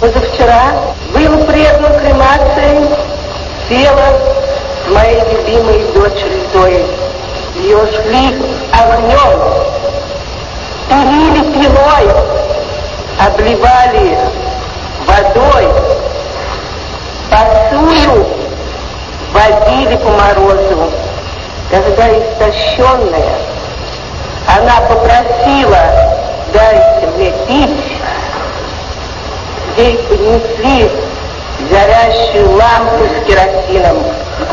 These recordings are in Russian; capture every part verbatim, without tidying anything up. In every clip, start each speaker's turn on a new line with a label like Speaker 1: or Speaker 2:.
Speaker 1: Позавчера был предан кремацией тело моей любимой дочери Зои. Ее жгли огнем, пилили пилой, обливали водой, посую водили по морозу. Когда истощенная, она попросила: дайте мне пить. Ей поднесли горящую лампу с керосином.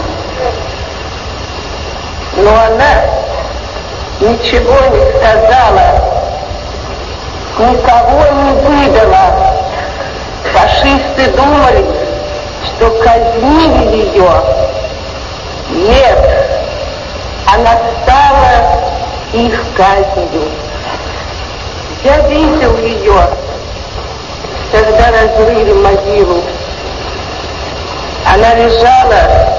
Speaker 1: Но она ничего не сказала, никого не выдала. Фашисты думали, что казнили ее. Нет, она стала их казнью. Я видел ее, когда разрыли могилу. Она лежала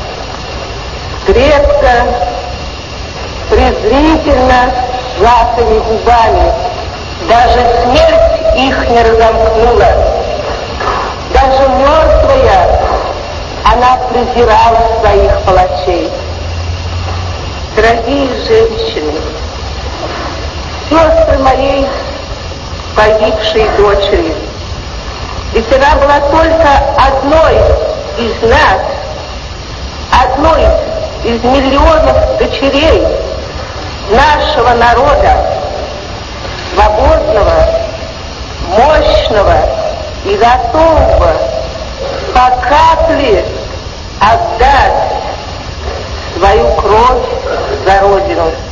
Speaker 1: крепко, презрительно сжатыми губами. Даже смерть их не разомкнула. Даже мертвая она презирала своих палачей. Дорогие женщины, сестры моей погибшей дочери, ведь она была только одной из нас, одной из миллионов дочерей нашего народа, свободного, мощного и готового по капле отдать свою кровь за Родину.